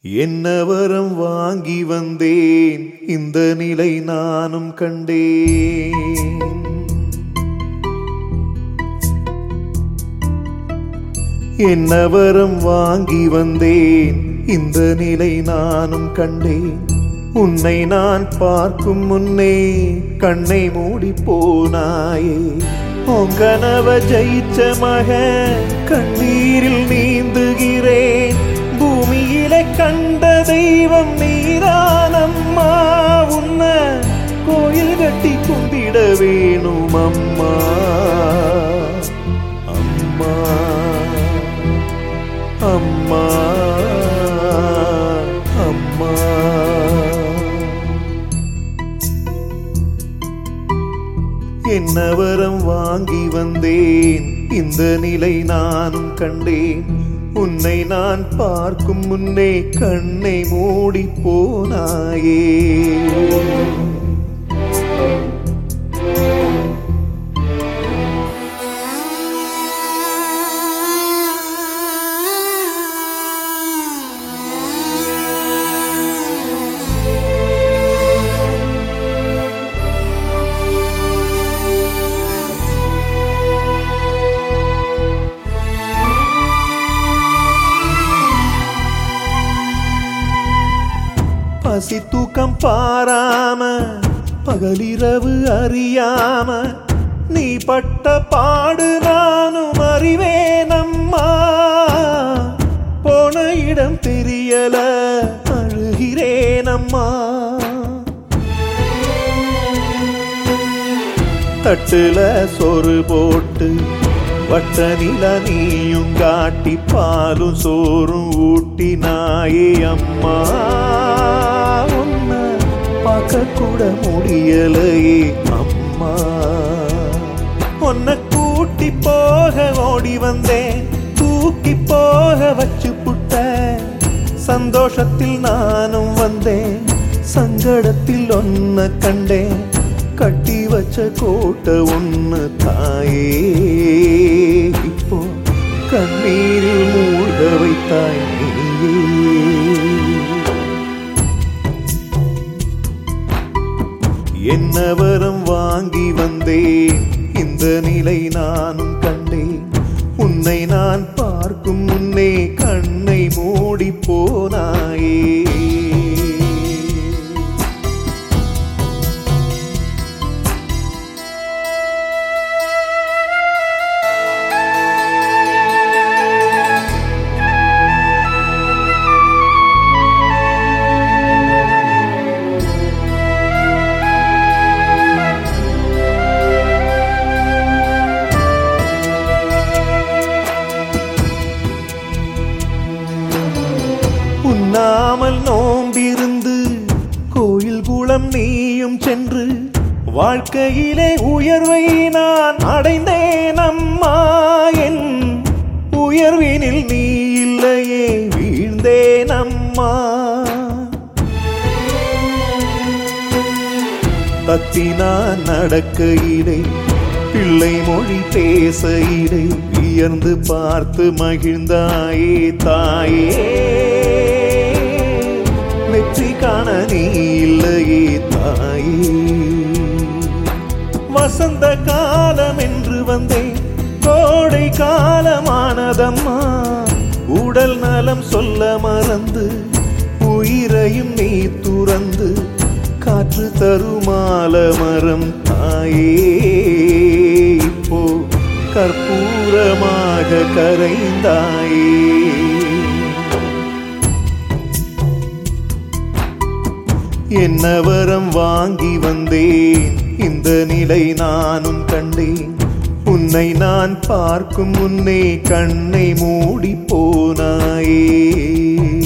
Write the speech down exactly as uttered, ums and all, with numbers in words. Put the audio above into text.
என்ன வரம் வாங்கி வந்தேன், இந்த நிலை நானும் கண்டேன். என்ன வரம் வாங்கி வந்தேன், இந்த நிலை நானும் கண்டேன். உன்னை நான் பார்க்கும் முன்னே கண்ணை மூடி போனாயே. உங்கனவ ஜெயிச்ச மக கண்ணீரில் நீந்துகிறேன். பூமியிலே கண்ட தெய்வம் நீரானம்மா. உன்ன கோயில் கட்டி கும்பிட வேணும் அம்மா. அம்மா அம்மா அம்மா. என்ன வரம் வாங்கி வந்தேன், இந்த நிலை நானும் கண்டேன். உன்னை நான் பார்க்கும் முன்னே கண்ணை மூடி போனாயே. பசி தூக்கம் பாராம பகலிரவு அறியாம நீ பட்ட பாடு நானும் அறிவேனம்மா. போன இடம் தெரியல அழுகிறேனம்மா. தட்டுல சோறு போட்டு வட்ட நில நீயும் காட்டி பாலும் சோறும் ஊட்டினாயே அம்மா. பார்க்க கூட முடியலையே அம்மா. உன்னை கூட்டி போக ஓடி வந்தேன், தூக்கி போக வச்சு புட்ட. சந்தோஷத்தில் நானும் வந்தேன், சங்கடத்தில் ஒன்ன கண்டேன். கட்டி வச்ச கோட்டை ஒன்னு தாயே. இப்போ கண்ணீரில் மூழ்க வைத்தாய் நீயே. என்ன வரம் வாங்கி வந்தேன், இந்த நிலை நானும் கண்டேன். உன்னை நான் பார்க்கும் முன்னே கண்ணை மூடி போனாயே. உண்ணாமல் நோம்பிருந்து கோயில் குளம் நீயும் சென்று வாழ்க்கையிலே உயர்வை நான் அடைந்தேன் அம்மா. என் உயர்வினில் நீ இல்லையே வீழ்ந்தேன் அம்மா. தத்தி நான் நடக்கையிலே பிள்ளை மொழி பேசையிலே வியர்ந்து பார்த்து மகிழ்ந்தாயே தாயே. வெற்றி காண நீ இல்லையே தாயே. வசந்த காலம் என்று வந்தேன், கோடை காலமானதம்மா. உடல் நலம் சொல்ல மறந்து உயிரையும் நீ துறந்து காற்று தருமால மரம் தாயே. இப்போ கற்பூரமாக கரைந்தாயே. என்ன வரம் வாங்கி வந்தேன், இந்த நிலை நானும் கண்டேன். உன்னை நான் பார்க்கும் முன்னே கண்ணை மூடி போனாயே.